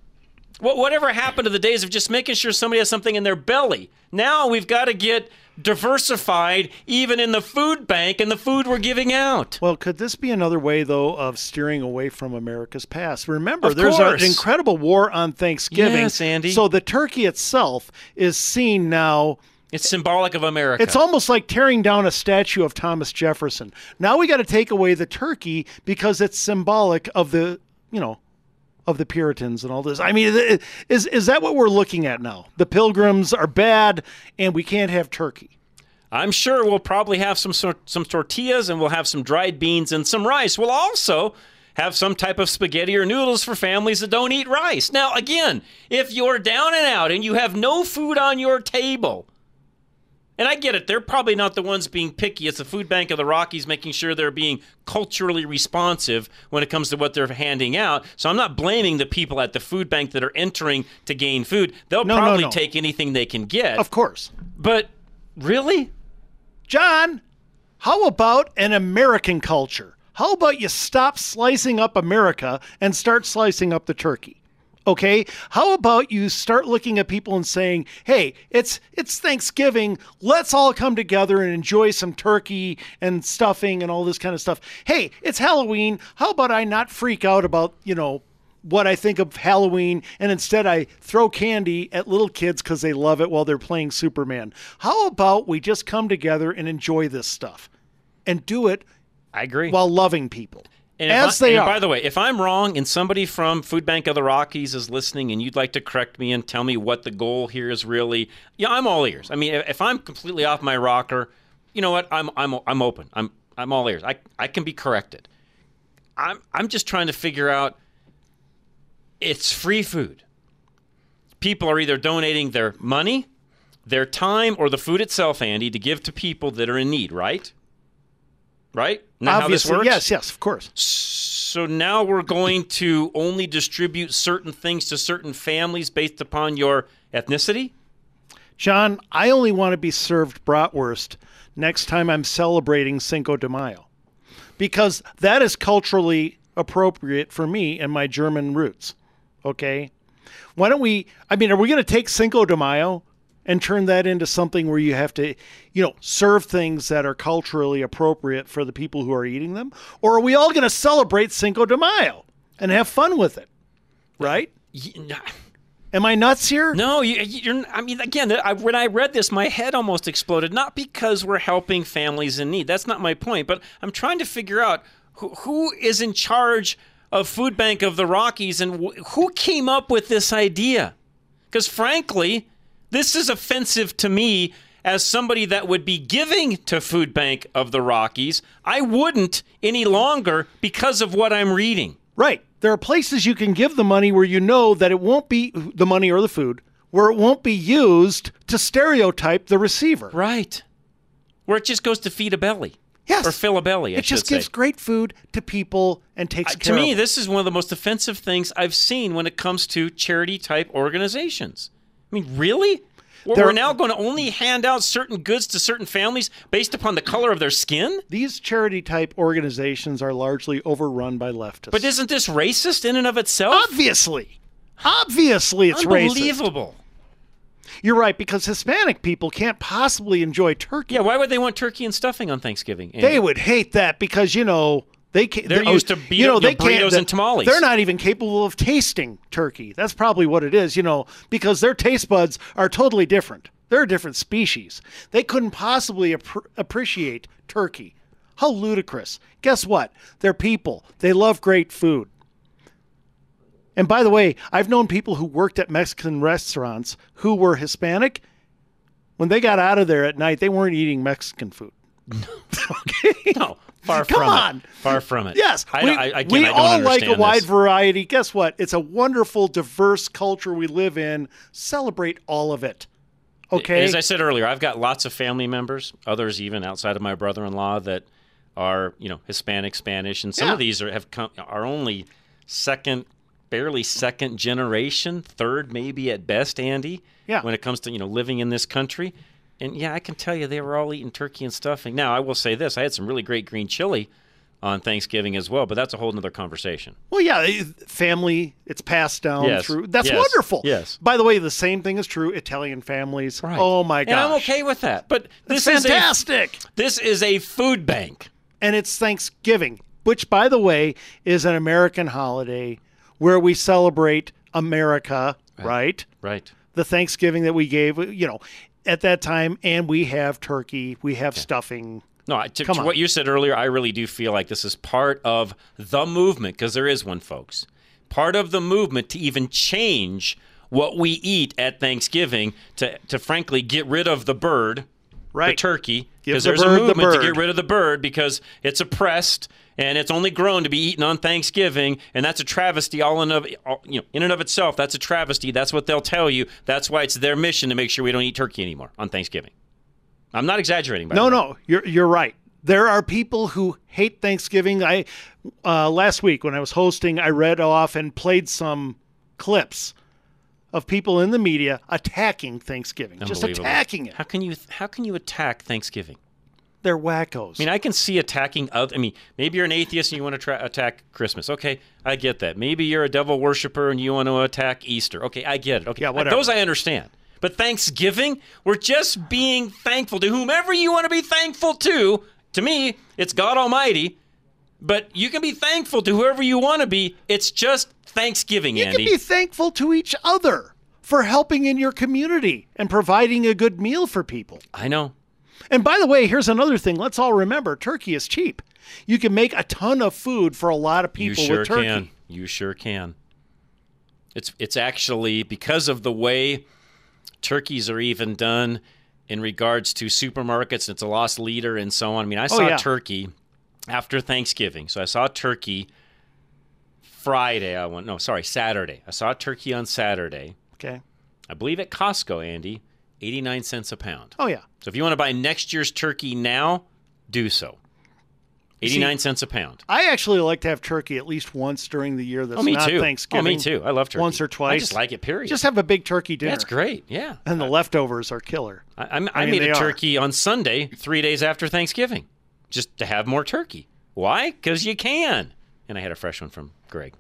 What, whatever happened to the days of just making sure somebody has something in their belly? Now we've got to get diversified even in the food bank and the food we're giving out. Well, could this be another way, though, of steering away from America's past? Remember, Of there's course. an incredible war on Thanksgiving. Yes, Andy. So the turkey itself is seen now. It's symbolic of America. It's almost like tearing down a statue of Thomas Jefferson. Now we got to take away the turkey because it's symbolic of the, you know, of the Puritans and all this. I mean, is is that what we're looking at now? The Pilgrims are bad, and we can't have turkey. I'm sure we'll probably have some sort some tortillas, and we'll have some dried beans and some rice. We'll also have some type of spaghetti or noodles for families that don't eat rice. Now, again, if you're down and out and you have no food on your table, and I get it, they're probably not the ones being picky. It's the Food Bank of the Rockies making sure they're being culturally responsive when it comes to what they're handing out. So I'm not blaming the people at the food bank that are entering to gain food. They'll No, probably no, no. take anything they can get. Of course. But really? John, how about an American culture? How about you stop slicing up America and start slicing up the turkey? Okay, how about you start looking at people and saying, hey, it's it's Thanksgiving. Let's all come together and enjoy some turkey and stuffing and all this kind of stuff. Hey, it's Halloween. How about I not freak out about, you know, what I think of Halloween, and instead I throw candy at little kids because they love it while they're playing Superman. How about we just come together and enjoy this stuff and do it I agree. while loving people? And if As I, they and are. by the way, if I'm wrong and somebody from Food Bank of the Rockies is listening and you'd like to correct me and tell me what the goal here is really, yeah, I'm all ears. I mean, if I'm completely off my rocker, you know what? I'm I'm I'm open. I'm I'm all ears. I I can be corrected. I'm I'm just trying to figure out. It's free food. People are either donating their money, their time, or the food itself, Andy, to give to people that are in need, right? Right? Isn't that Obviously, how this works? yes, yes, of course. So now we're going to only distribute certain things to certain families based upon your ethnicity? John, I only want to be served bratwurst next time I'm celebrating Cinco de Mayo, because that is culturally appropriate for me and my German roots. Okay? Why don't we, I mean, are we going to take Cinco de Mayo and turn that into something where you have to, you know, serve things that are culturally appropriate for the people who are eating them? Or are we all going to celebrate Cinco de Mayo and have fun with it? Right? Am I nuts here? No, you, you're. I mean, again, I, when I read this, my head almost exploded. Not because we're helping families in need. That's not my point. But I'm trying to figure out who, who is in charge of Food Bank of the Rockies and wh- who came up with this idea. Because frankly, this is offensive to me as somebody that would be giving to Food Bank of the Rockies. I wouldn't any longer because of what I'm reading. Right. There are places you can give the money where you know that it won't be the money or the food, where it won't be used to stereotype the receiver. Right. Where it just goes to feed a belly. Yes. Or fill a belly, I It just should gives say. great food to people and takes Uh, care to me, of this is one of the most offensive things I've seen when it comes to charity-type organizations. I mean, really? We're, There- we're now going to only hand out certain goods to certain families based upon the color of their skin? These charity-type organizations are largely overrun by leftists. But isn't this racist in and of itself? Obviously. Obviously it's racist. Unbelievable. You're right, because Hispanic people can't possibly enjoy turkey. Yeah, why would they want turkey and stuffing on Thanksgiving? Andy? They would hate that because, you know, they can't. They're used to be- you know, you know, they can't- burritos and tamales. They're not even capable of tasting turkey. That's probably what it is, you know, because their taste buds are totally different. They're a different species. They couldn't possibly ap- appreciate turkey. How ludicrous. Guess what? They're people. They love great food. And by the way, I've known people who worked at Mexican restaurants who were Hispanic. When they got out of there at night, they weren't eating Mexican food. Okay? No, far Come from on. it. Far from it. Yes, I, we, I, again, we I don't all like a understand wide this. variety. Guess what? It's a wonderful, diverse culture we live in. Celebrate all of it. Okay? As I said earlier, I've got lots of family members, others even outside of my brother-in-law, that are, you know, Hispanic, Spanish, and some Yeah. of these are have come are only second, barely second generation, third maybe at best, Andy. Yeah. When it comes to, you know, living in this country. And yeah, I can tell you they were all eating turkey and stuffing. Now, I will say this, I had some really great green chili on Thanksgiving as well, but that's a whole nother conversation. Well, yeah, it- family, it's passed down Yes. through. That's Yes. wonderful. Yes. By the way, the same thing is true Italian families. Right. Oh my gosh. And I'm okay with that. But That's this fantastic. is a, this is a food bank. And it's Thanksgiving, which, by the way, is an American holiday where we celebrate America, right? Right. The Thanksgiving that we gave, you know, at that time, and we have turkey, we have stuffing. No, I- to, Come to on. what you said earlier, I really do feel like this is part of the movement, because there is one, folks. Part of the movement to even change what we eat at Thanksgiving to, to frankly, get rid of the bird, right. the turkey, Give because the there's a bird the movement to bird. get rid of the bird because it's oppressed and it's only grown to be eaten on Thanksgiving, and that's a travesty all in of all, you know in and of itself. That's a travesty. That's what they'll tell you. That's why it's their mission to make sure we don't eat turkey anymore on Thanksgiving. I'm not exaggerating. By No, the way. no, you're you're right. There are people who hate Thanksgiving. I uh, last week when I was hosting, I read off and played some clips of people in the media attacking Thanksgiving, just Unbelievable. attacking it. How can you how can you attack Thanksgiving? They're wackos. I mean, I can see attacking other. I mean, maybe you're an atheist and you want to tra- attack Christmas. Okay, I get that. Maybe you're a devil worshiper and you want to attack Easter. Okay, I get it. Okay, Yeah, whatever. those I understand. But Thanksgiving, we're just being thankful to whomever you want to be thankful to. To me, it's God Almighty. But you can be thankful to whoever you want to be. It's just Thanksgiving, You Andy. can be thankful to each other for helping in your community and providing a good meal for people. I know. And by the way, here's another thing. Let's all remember, turkey is cheap. You can make a ton of food for a lot of You people sure with turkey. can. You sure can. It's it's actually because of the way turkeys are even done in regards to supermarkets. It's a lost leader and so on. I mean, I Oh, saw yeah. turkey after Thanksgiving. So I saw turkey Friday. I went no, sorry, Saturday. I saw turkey on Saturday. Okay. I believe at Costco, Andy, eighty-nine cents a pound. Oh, yeah. So if you want to buy next year's turkey now, do so. eighty-nine cents a pound. I actually like to have turkey at least once during the year that's Oh, me not too. Thanksgiving. Oh, me too. I love turkey. Once or twice. I just like it, period. Just have a big turkey dinner. That's great, yeah. And the leftovers are killer. I, I, I, I mean, made they a are. turkey on Sunday, three days after Thanksgiving, just to have more turkey. Why? Because you can. And I had a fresh one from Greg.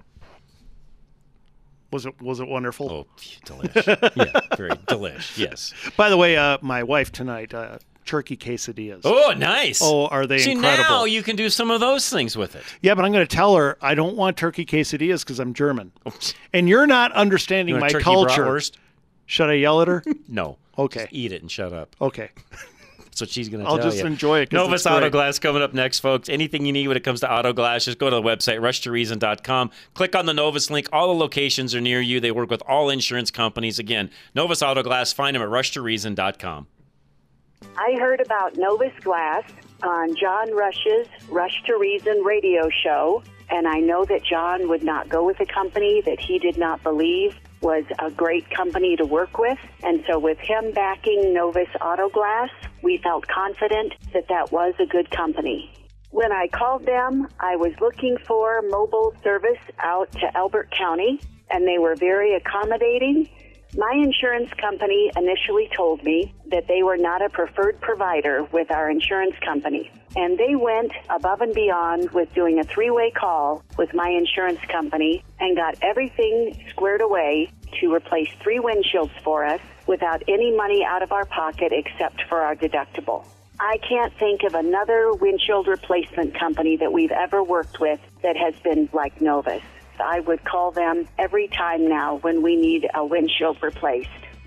Was it was it wonderful? Oh, delish. Yeah, very delish, yes. By the way, uh, my wife tonight, uh, turkey quesadillas. Oh, nice. Oh, are they See, incredible? now you can do some of those things with it. Yeah, but I'm going to tell her I don't want turkey quesadillas because I'm German. And you're not understanding You want my turkey culture. bratwurst? Should I yell at her? No. Okay. Just eat it and shut up. Okay. That's what she's going to I'll tell just you. enjoy it 'cause Novus it's great. Auto Glass coming up next, folks. Anything you need when it comes to auto glass, just go to the website, rush to reason dot com. Click on the Novus link. All the locations are near you. They work with all insurance companies. Again, Novus Auto Glass. Find them at rush to reason dot com. I heard about Novus Glass on John Rush's Rush to Reason radio show, and I know that John would not go with a company that he did not believe was a great company to work with. And so with him backing Novus Auto Glass, we felt confident that that was a good company. When I called them, I was looking for mobile service out to Elbert County, and they were very accommodating. My insurance company initially told me that they were not a preferred provider with our insurance company, and they went above and beyond with doing a three-way call with my insurance company and got everything squared away to replace three windshields for us without any money out of our pocket except for our deductible. I can't think of another windshield replacement company that we've ever worked with that has been like Novus. I would call them every time now when we need a windshield replaced.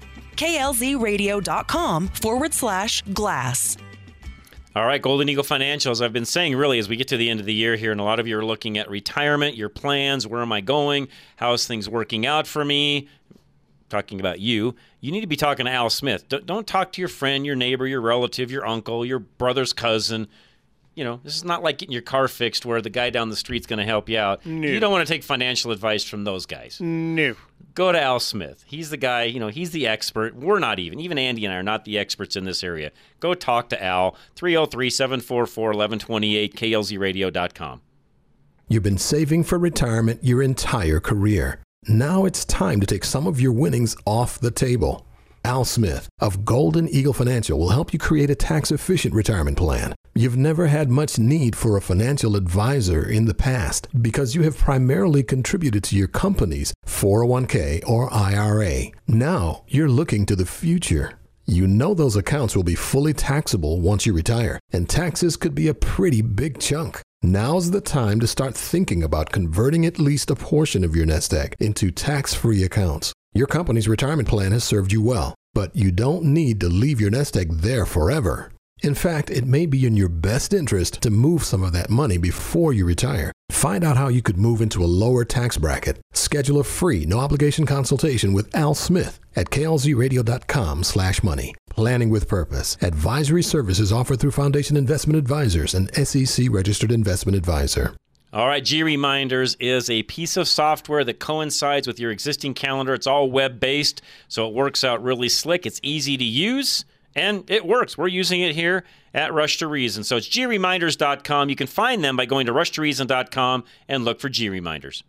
klzradio.com forward slash glass. All right, Golden Eagle Financials. I've been saying really as we get to the end of the year here, and a lot of you are looking at retirement, your plans, where am I going, how's things working out for me, talking about you. You need to be talking to Al Smith. Don't, don't talk to your friend, your neighbor, your relative, your uncle, your brother's cousin. You know, this is not like getting your car fixed where the guy down the street's going to help you out. No. You don't want to take financial advice from those guys. No. Go to Al Smith. He's the guy, you know, he's the expert. We're not even. Even Andy and I are not the experts in this area. Go talk to Al. three oh three, seven four four, one one two eight, K L Z radio dot com. You've been saving for retirement your entire career. Now it's time to take some of your winnings off the table. Al Smith of Golden Eagle Financial will help you create a tax-efficient retirement plan. You've never had much need for a financial advisor in the past because you have primarily contributed to your company's four oh one k or I R A. Now you're looking to the future. You know those accounts will be fully taxable once you retire, and taxes could be a pretty big chunk. Now's the time to start thinking about converting at least a portion of your nest egg into tax-free accounts. Your company's retirement plan has served you well, but you don't need to leave your nest egg there forever. In fact, it may be in your best interest to move some of that money before you retire. Find out how you could move into a lower tax bracket. Schedule a free, no-obligation consultation with Al Smith at klzradio.com slash money. Planning with Purpose. Advisory services offered through Foundation Investment Advisors, an S E C-registered investment advisor. All right, G Reminders is a piece of software that coincides with your existing calendar. It's all web-based, so it works out really slick. It's easy to use, and it works. We're using it here at Rush to Reason. So it's g reminders dot com. You can find them by going to rush to reason dot com and look for G Reminders.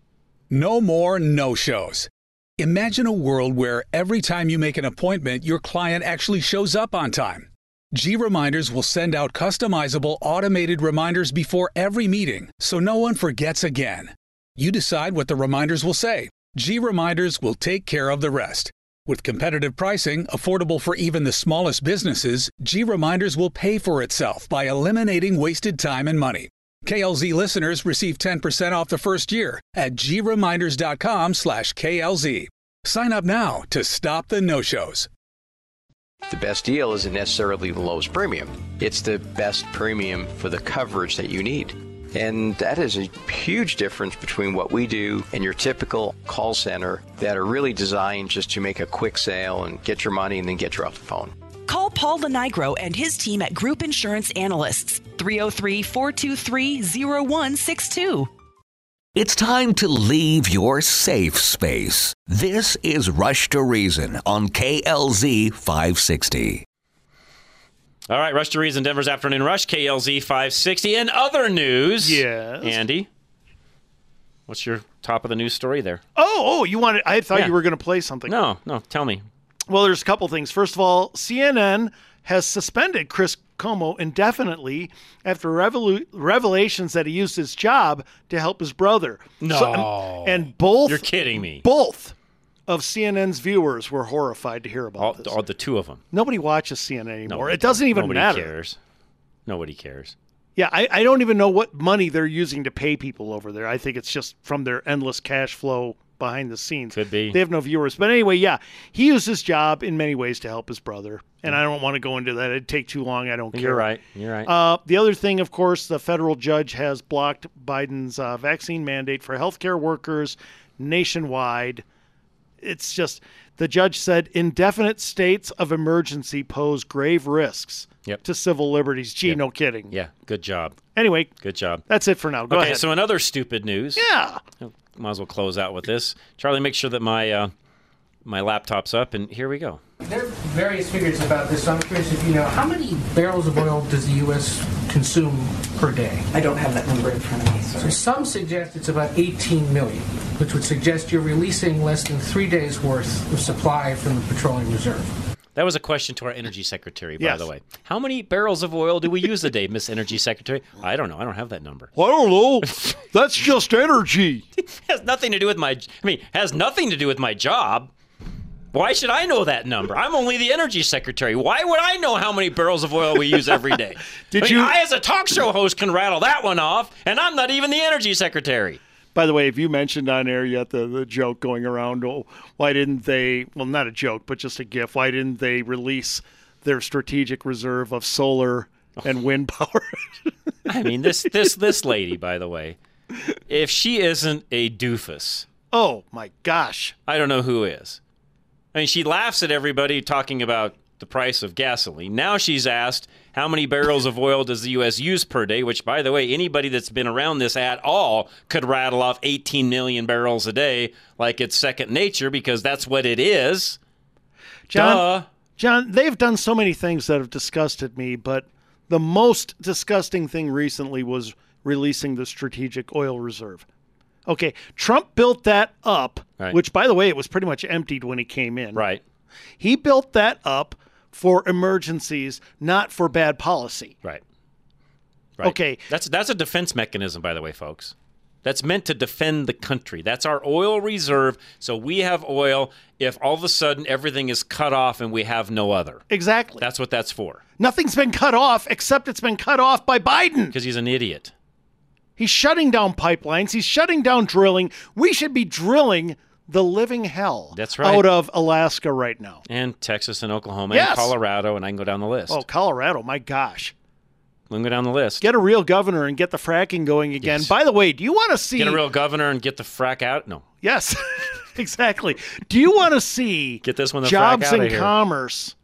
No more no-shows. Imagine a world where every time you make an appointment, your client actually shows up on time. G Reminders will send out customizable automated reminders before every meeting, so no one forgets again. You decide what the reminders will say. G Reminders will take care of the rest. With competitive pricing, affordable for even the smallest businesses, G Reminders will pay for itself by eliminating wasted time and money. K L Z listeners receive ten percent off the first year at g reminders dot com slash K L Z. Sign up now to stop the no-shows. The best deal isn't necessarily the lowest premium. It's the best premium for the coverage that you need. And that is a huge difference between what we do and your typical call center that are really designed just to make a quick sale and get your money and then get you off the phone. Call Paul Lenigro and his team at Group Insurance Analysts, three oh three, four two three, oh one six two. It's time to leave your safe space. This is Rush to Reason on K L Z five sixty. All right, Rush to Reason, Denver's Afternoon Rush, K L Z five sixty. And other news. Yes. Andy, what's your top of the news story there? Oh, oh, you wanted, I thought Yeah. you were going to play something. No, no, tell me. Well, there's a couple things. First of all, C N N has suspended Chris Cuomo indefinitely after revelu- revelations that he used his job to help his brother. No. So- and, and both You're kidding me. Both of C N N's viewers were horrified to hear about All, this. all the two of them. Nobody watches C N N anymore. No, it doesn't even nobody matter. Cares. Nobody cares. Yeah, I, I don't even know what money they're using to pay people over there. I think it's just from their endless cash flow behind the scenes. Could be. They have no viewers. But anyway, yeah, he used his job in many ways to help his brother. And I don't want to go into that. It'd take too long. I don't care. You're right. You're right. Uh, the other thing, of course, the federal judge has blocked Biden's uh, vaccine mandate for healthcare workers nationwide. it's just, the judge said indefinite states of emergency pose grave risks yep. to civil liberties. Gee, yep. no kidding. Yeah, good job. Anyway. Good job. That's it for now. Go okay, ahead. so another stupid news. Yeah. Might as well close out with this. Charlie, make sure that my uh, my laptop's up, and here we go. There are various figures about this, so I'm curious if you know, how many barrels of oil does the U S consume per day? I don't have that number in front of me, So sorry. some suggest it's about eighteen million, which would suggest you're releasing less than three days' worth of supply from the Petroleum Reserve. That was a question to our Energy Secretary, by Yes. the way. How many barrels of oil do we use a day, Miss Energy Secretary? I don't know. I don't have that number. I don't know. That's just energy. It has nothing to do with my, I mean, has nothing to do with my job. Why should I know that number? I'm only the Energy Secretary. Why would I know how many barrels of oil we use every day? Did I mean, you? I, as a talk show host, can rattle that one off, and I'm not even the Energy Secretary. By the way, have you mentioned on air yet the, the joke going around? Oh, why didn't they, well, not a joke, but just a gif, why didn't they release their strategic reserve of solar and wind power? I mean, this this this lady, by the way, if she isn't a doofus. Oh, my gosh. I don't know who is. I mean, she laughs at everybody talking about the price of gasoline. Now she's asked how many barrels of oil does the U S use per day, which, by the way, anybody that's been around this at all could rattle off eighteen million barrels a day like it's second nature, because that's what it is. John, Duh. John, they've done so many things that have disgusted me, but the most disgusting thing recently was releasing the strategic oil reserve. Okay, Trump built that up, Right. which, by the way, it was pretty much emptied when he came in. Right. He built that up for emergencies, not for bad policy. Right. Right. Okay. That's that's a defense mechanism, by the way, folks. That's meant to defend the country. That's our oil reserve. So we have oil if all of a sudden everything is cut off and we have no other. Exactly. That's what that's for. Nothing's been cut off except it's been cut off by Biden. Because he's an idiot. He's shutting down pipelines. He's shutting down drilling. We should be drilling the living hell That's right. out of Alaska right now. And Texas and Oklahoma Yes. and Colorado, and I can go down the list. Oh, Colorado, my gosh. We can go down the list. Get a real governor and get the fracking going again. Yes. By the way, do you want to see... Get a real governor and get the frack out? No. Yes, exactly. Do you want to see Get this one the jobs frack out and of here. commerce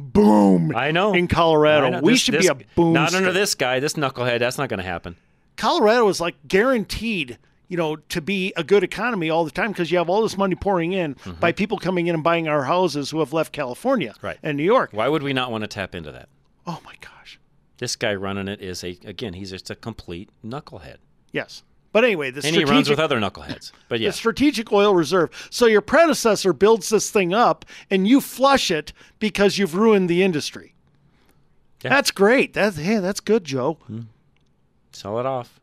boom I know. in Colorado? I know. We This- should this- be a boom Not under state. this guy, this knucklehead. That's not going to happen. Colorado is like guaranteed, you know, to be a good economy all the time because you have all this money pouring in Mm-hmm. by people coming in and buying our houses who have left California Right. and New York. Why would we not want to tap into that? Oh, my gosh. This guy running it is, a again, he's just a complete knucklehead. Yes. But anyway, the And strategic, he runs with other knuckleheads. But yeah. the strategic oil reserve. So your predecessor builds this thing up and you flush it because you've ruined the industry. Yeah. That's great. That's, hey, that's good, Joe. Sell it off.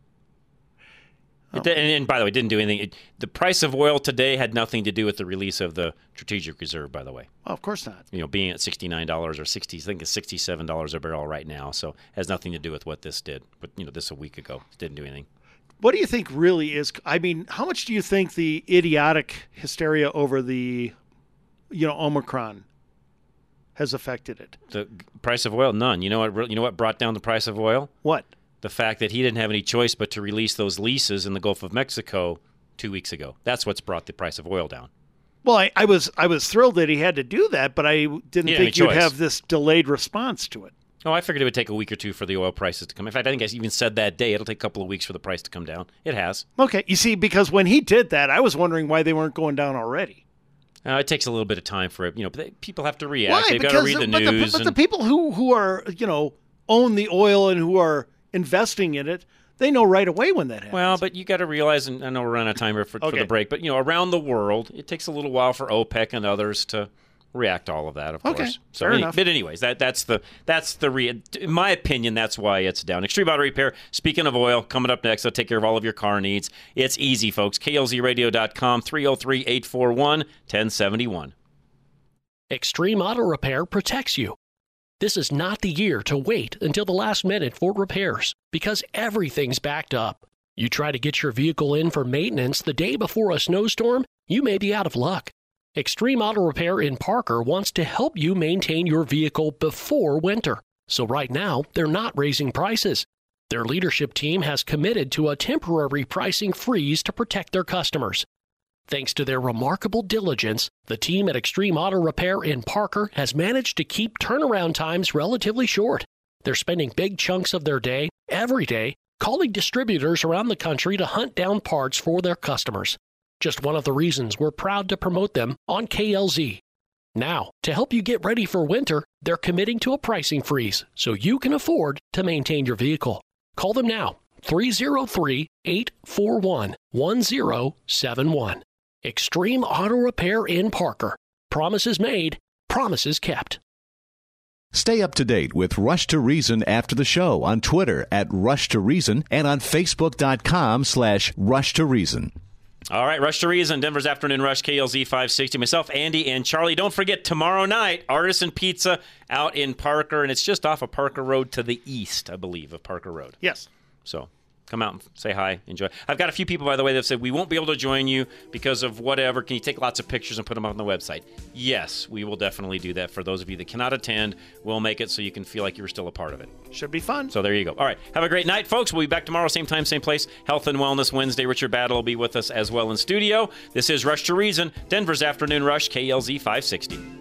Oh. It did- and, and by the way, it didn't do anything. It, the price of oil today had nothing to do with the release of the strategic reserve, by the way. Well, of course not. You know, being at sixty-nine dollars or sixty, I think it's sixty-seven dollars a barrel right now. So it has nothing to do with what this did. But, you know, this a week ago. It didn't do anything. What do you think really is, I mean, how much do you think the idiotic hysteria over the, you know, Omicron has affected it? The g- price of oil, none. You know what? re- You know what brought down the price of oil? What? The fact that he didn't have any choice but to release those leases in the Gulf of Mexico two weeks ago. That's what's brought the price of oil down. Well, I, I was I was thrilled that he had to do that, but I didn't He didn't think have you'd any choice. have this delayed response to it. Oh, I figured it would take a week or two for the oil prices to come. In fact, I think I even said that day it'll take a couple of weeks for the price to come down. It has. Okay, you see, because when he did that, I was wondering why they weren't going down already. Uh, it takes a little bit of time for it. You know, but they, people have to react. Why? They've got to Because read the but the, news. but the and, people who who are you know own the oil and who are investing in it, they know right away when that happens. well, but you got to realize, and I know we're on a timer for, for Okay. the break, but you know, around the world, it takes a little while for OPEC and others to react to all of that. Of Okay, course. So, fair any- enough. But anyways, that that's the that's the re- in my opinion, that's why it's down. Extreme Auto Repair. Speaking of oil, coming up next, they'll take care of all of your car needs. It's easy, folks. K L Z radio dot com, three oh three, eight four one, one oh seven one. Extreme Auto Repair protects you. This is not the year to wait until the last minute for repairs because everything's backed up. You try to get your vehicle in for maintenance the day before a snowstorm, you may be out of luck. Extreme Auto Repair in Parker wants to help you maintain your vehicle before winter. So right now, they're not raising prices. Their leadership team has committed to a temporary pricing freeze to protect their customers. Thanks to their remarkable diligence, the team at Extreme Auto Repair in Parker has managed to keep turnaround times relatively short. They're spending big chunks of their day, every day, calling distributors around the country to hunt down parts for their customers. Just one of the reasons we're proud to promote them on K L Z. Now, to help you get ready for winter, they're committing to a pricing freeze so you can afford to maintain your vehicle. Call them now, three oh three, eight four one, one oh seven one. Extreme Auto Repair in Parker. Promises made, promises kept. Stay up to date with Rush to Reason after the show on Twitter at Rush to Reason and on Facebook.com slash Rush to Reason. All right, Rush to Reason, Denver's Afternoon Rush, K L Z five sixty. Myself, Andy, and Charlie. Don't forget, tomorrow night, Artisan Pizza out in Parker, and it's just off of Parker Road to the east, I believe, of Parker Road. Yes. So come out and say hi, enjoy. I've got a few people, by the way, that have said, we won't be able to join you because of whatever. Can you take lots of pictures and put them up on the website? Yes, we will definitely do that. For those of you that cannot attend, we'll make it so you can feel like you were still a part of it. Should be fun. So there you go. All right, have a great night, folks. We'll be back tomorrow, same time, same place. Health and Wellness Wednesday. Richard Battle will be with us as well in studio. This is Rush to Reason, Denver's Afternoon Rush, K L Z five sixty.